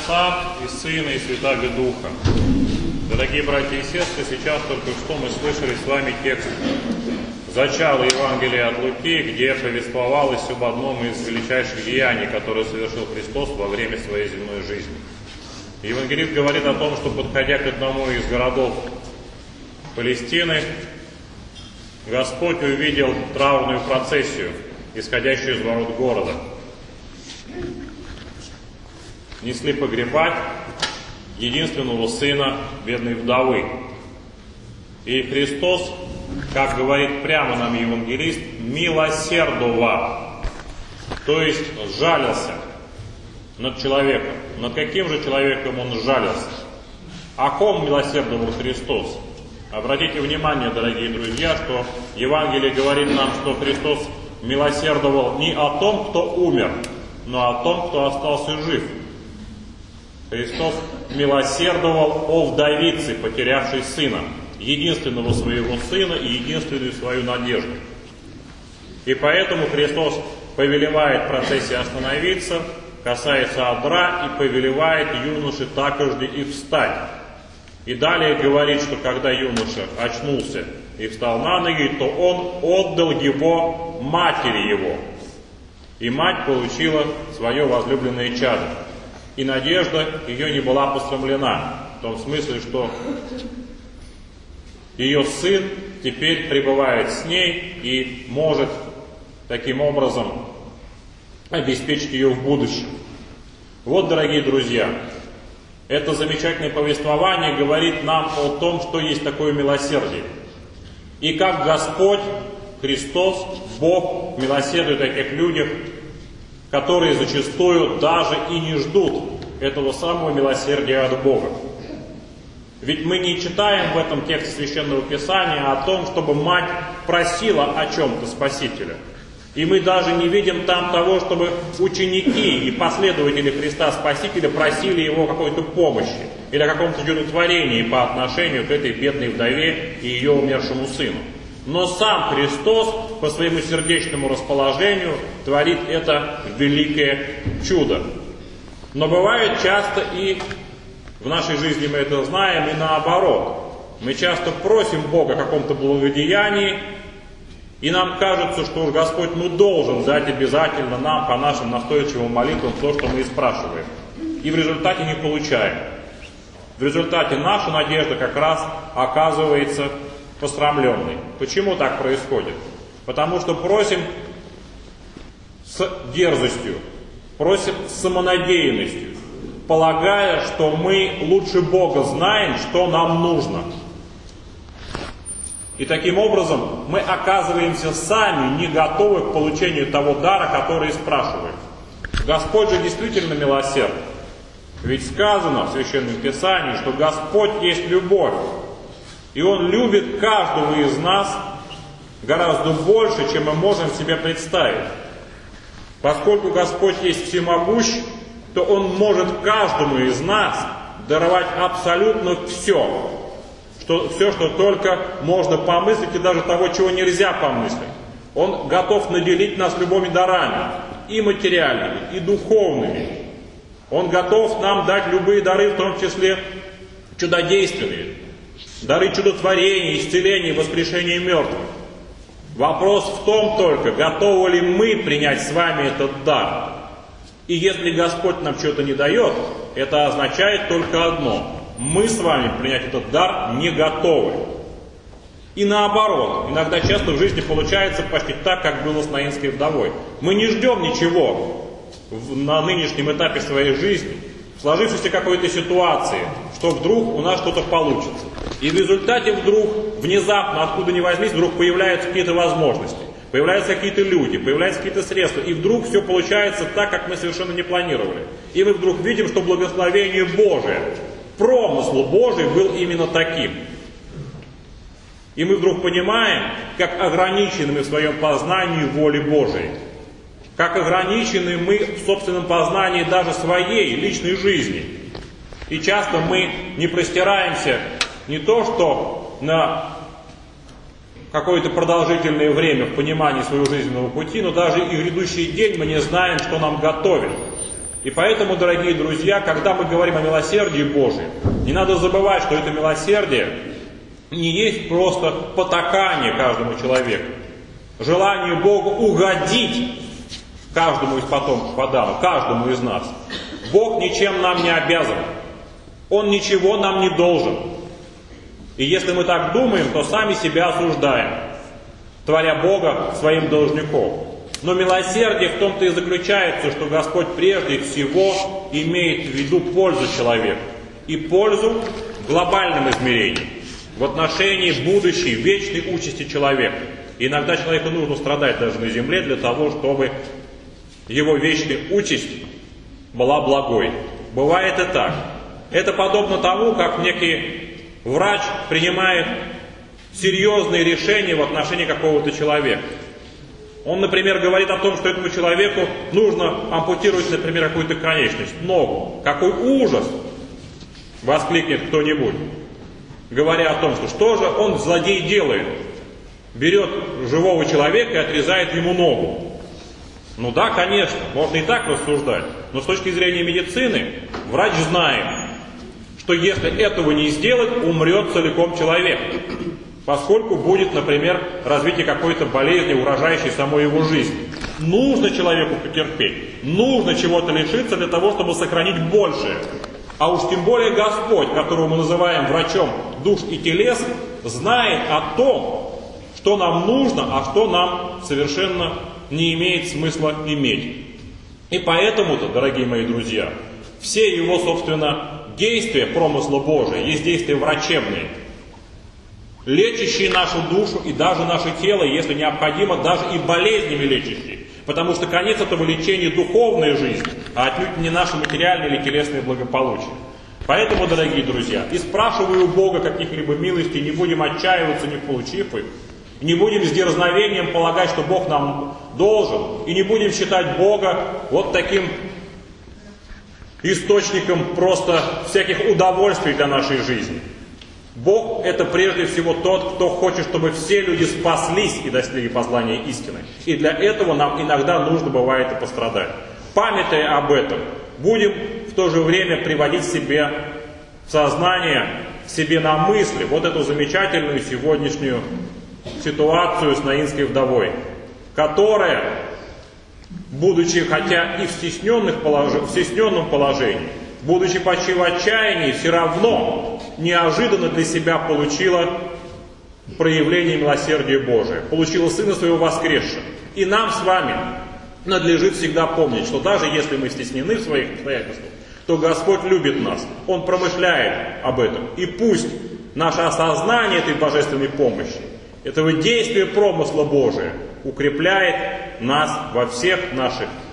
Отца и Сына и Святаго Духа. Дорогие братья и сестры, сейчас только что мы слышали с вами текст зачала Евангелия от Луки, где повествовалось об одном из величайших деяний, которое совершил Христос во время своей земной жизни. Евангелист говорит о том, что, подходя к одному из городов Палестины, Господь увидел траурную процессию, исходящую из ворот города. Несли погребать единственного сына бедной вдовы. И Христос, как говорит прямо нам евангелист, милосердовал, то есть жалился над человеком. Над каким же человеком он жалился? О ком милосердовал Христос? Обратите внимание, дорогие друзья, что Евангелие говорит нам, что Христос милосердовал не о том, кто умер, но о том, кто остался жив. Христос милосердовал о вдовице, потерявшей сына, единственного своего сына и единственную свою надежду. И поэтому Христос повелевает процессии остановиться, касается одра и повелевает юноше такожды и встать. И далее говорит, что когда юноша очнулся и встал на ноги, то он отдал его матери его. И мать получила свое возлюбленное чадо. И надежда ее не была посрамлена, в том смысле, что ее сын теперь пребывает с ней и может таким образом обеспечить ее в будущем. Вот, дорогие друзья, это замечательное повествование говорит нам о том, что есть такое милосердие. И как Господь, Христос, Бог милосердует о таких людях, которые зачастую даже и не ждут этого самого милосердия от Бога. Ведь мы не читаем в этом тексте Священного Писания о том, чтобы мать просила о чем-то Спасителя. И мы даже не видим там того, чтобы ученики и последователи Христа Спасителя просили его какой-то помощи или о каком-то чудотворении по отношению к этой бедной вдове и ее умершему сыну. Но сам Христос по своему сердечному расположению творит это великое чудо. Но бывает часто и в нашей жизни мы это знаем, и наоборот. Мы часто просим Бога о каком-то благодеянии, и нам кажется, что уж Господь должен дать обязательно нам по нашим настойчивым молитвам то, что мы и спрашиваем. И в результате не получаем. В результате наша надежда как раз оказывается посрамленной. Почему так происходит? Потому что просим с дерзостью, просим с самонадеянностью, полагая, что мы лучше Бога знаем, что нам нужно. И таким образом мы оказываемся сами не готовы к получению того дара, который спрашиваем. Господь же действительно милосерд. Ведь сказано в Священном Писании, что Господь есть любовь. И Он любит каждого из нас гораздо больше, чем мы можем себе представить. Поскольку Господь есть всемогущ, то Он может каждому из нас даровать абсолютно все, что только можно помыслить, и даже того, чего нельзя помыслить. Он готов наделить нас любыми дарами, и материальными, и духовными. Он готов нам дать любые дары, в том числе чудодейственные. Дары чудотворения, исцеления, воскрешения мертвых. Вопрос в том только, готовы ли мы принять с вами этот дар. И если Господь нам что-то не дает, это означает только одно. Мы с вами принять этот дар не готовы. И наоборот, иногда часто в жизни получается почти так, как было с наинской вдовой. Мы не ждем ничего на нынешнем этапе своей жизни, в сложившейся какой-то ситуации, что вдруг у нас что-то получится. И в результате вдруг, внезапно, откуда ни возьмись, вдруг появляются какие-то возможности, появляются какие-то люди, появляются какие-то средства, и вдруг все получается так, как мы совершенно не планировали. И мы вдруг видим, что благословение Божие, промысл Божий был именно таким. И мы вдруг понимаем, как ограничены мы в своем познании воли Божией, как ограничены мы в собственном познании даже своей личной жизни. И часто мы не простираемся не то, что на какое-то продолжительное время в понимании своего жизненного пути, но даже и в грядущий день мы не знаем, что нам готовит. И поэтому, дорогие друзья, когда мы говорим о милосердии Божьем, не надо забывать, что это милосердие не есть просто потакание каждому человеку, желание Богу угодить каждому из потомков Адама, каждому из нас. Бог ничем нам не обязан. Он ничего нам не должен. И если мы так думаем, то сами себя осуждаем, творя Бога своим должником. Но милосердие в том-то и заключается, что Господь прежде всего имеет в виду пользу человека. И пользу в глобальном измерении, в отношении будущей, вечной участи человека. И иногда человеку нужно страдать даже на земле для того, чтобы его вечная участь была благой. Бывает и так. Это подобно тому, как некий врач принимает серьезные решения в отношении какого-то человека. Он, например, говорит о том, что этому человеку нужно ампутировать, например, какую-то конечность, ногу. Какой ужас! Воскликнет кто-нибудь, говоря о том, что же он, злодей, делает. Берет живого человека и отрезает ему ногу. Ну да, конечно, можно и так рассуждать. Но с точки зрения медицины, врач знает, что если этого не сделать, умрет целиком человек. Поскольку будет, например, развитие какой-то болезни, угрожающей самой его жизни. Нужно человеку потерпеть, нужно чего-то лишиться для того, чтобы сохранить большее. А уж тем более Господь, которого мы называем врачом душ и телес, знает о том, что нам нужно, а что нам совершенно не имеет смысла иметь. И поэтому-то, дорогие мои друзья, все его, собственно, действия промысла Божия есть действия врачебные, лечащие нашу душу и даже наше тело, если необходимо, даже и болезнями лечащие. Потому что конец этого лечения – духовная жизнь, а отнюдь не наше материальное или телесное благополучие. Поэтому, дорогие друзья, и спрашивая у Бога каких-либо милостей, не будем отчаиваться, не получив их, не будем с дерзновением полагать, что Бог нам должен, и не будем считать Бога вот таким источником просто всяких удовольствий для нашей жизни. Бог – это прежде всего тот, кто хочет, чтобы все люди спаслись и достигли познания истины. И для этого нам иногда нужно бывает и пострадать. Памятая об этом, будем в то же время приводить себе в сознание, себе на мысли вот эту замечательную сегодняшнюю ситуацию с наинской вдовой, которая, будучи хотя и в стесненном положении, будучи почти в отчаянии, все равно неожиданно для себя получила проявление милосердия Божия, получила Сына Своего воскресшего. И нам с вами надлежит всегда помнить, что даже если мы стеснены в своих обстоятельствах, то Господь любит нас, Он промышляет об этом. И пусть наше осознание этой божественной помощи, этого действия промысла Божия укрепляет нас во всех наших